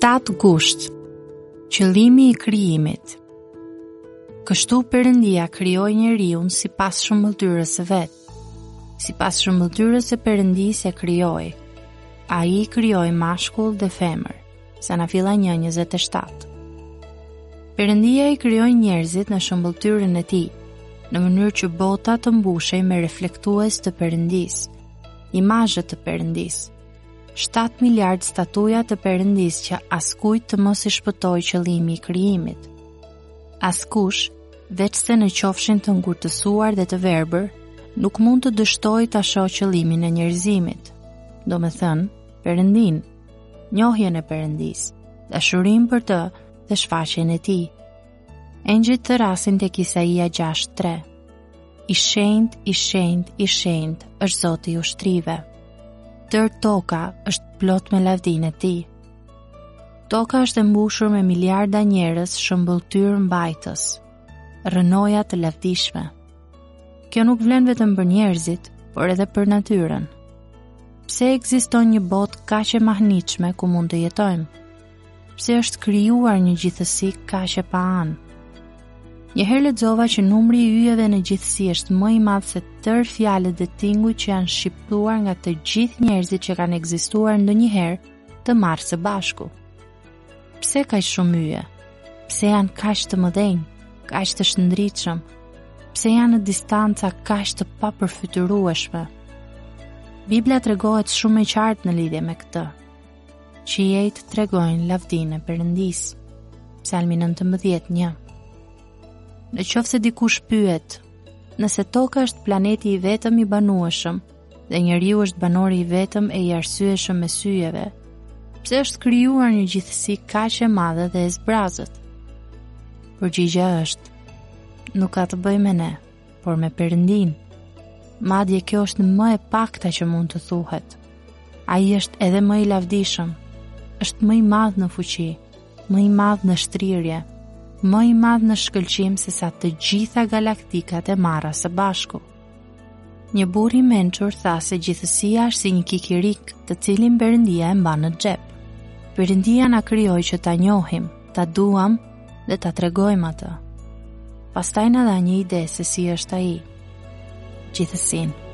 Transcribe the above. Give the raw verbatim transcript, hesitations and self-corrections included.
shtatë gusht, qëllimi i krijimit. Kështu Perëndia krijoi njeriun sipas shëmbëltyrës së vet. Sipas shëmbëltyrës së Perëndisë e krijoi. Ai krijoi mashkull dhe femër. Sanafilla një njëzet e shtatë. Perëndia i krijoi njerëzit në shëmbëltyrën e tij, në mënyrë që bota të mbushej me reflektues të Perëndisë, imazhe të Perëndisë. shtatë miliard statuja të Perëndisë që askujt të mos i shpëtoi qëllimi i krijimit. Askush, veç se në qofshin të ngurtësuar dhe të verbër, nuk mund të dështojë ta shohë qëllimin e njerëzimit. Do me thënë, Perëndin, njohjen e Perëndisë, dashurinë për të dhe shfaqjen e tij. Engjëjt të rasin tek Isaia gjashtë tre. I shenjtë, i shenjtë, i shenjtë është Zoti i ushtrive. Tër toka është plot me lavdinë e tij. Toka është e mbushur me miliarda njerëz shëmbëltyr mbajtës, rrënoja të lavdishme. Kjo nuk vlen vetëm për njerëzit, por edhe për natyrën. Pse ekziston një botë kaq e mahnitshme ku mund të jetojmë? Pse është krijuar një gjithësi kaq e paanë? Një herë lexova që numri i yjeve në gjithësi është më i madh se tërë fjalët dhe tinguj që janë shqiptuar nga të gjithë njerëzit që kanë ekzistuar ndonjëherë të marrë së bashku. Pse kaq shumë yje? Pse janë kaq të mëdhenj, kaq të shëndritshëm? Pse janë në distanca kaq të papërfytyrueshme? Bibla tregohet shumë e qartë në lidhje me këtë. Qiejt tregojnë lavdinë e Perëndisë. Psalmi nëntëmbëdhjetë një. Në qoftë se dikush pyet, nëse toka është planeti i vetëm i banueshëm dhe njeriu është banori i vetëm e i arsyeshëm me syjeve, pse është krijuar një gjithësi kaq e madhe dhe e zbrazët? Përgjigjja është, nuk ka të bëjë me ne, por me Perëndin. Madje kjo është më e pakta që mund të thuhet. Ai është edhe më i lavdishëm, është më i madh në fuqi, më i madh në shtrirje, më i madh në shkëlqim se sa të gjitha galaktikat e marra së bashku. Një burr i mençur tha se gjithësia është si një kikirik, të cilin Perëndia e mban në xhep. Perëndia na krijoi që ta njohim, ta duam dhe ta tregojmë atë. Pastaj na dha një ide se si është ai. Gjithësinë.